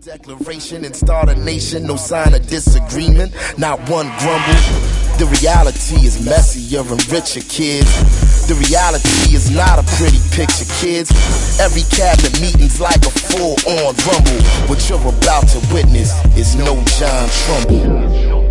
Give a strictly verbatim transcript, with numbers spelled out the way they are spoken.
Declaration and start a nation, no sign of disagreement, not one grumble. The reality is messier and richer, kids. The reality is not a pretty picture, kids. Every cabinet meeting's like a full-on rumble. What you're about to witness is no John Trumbull.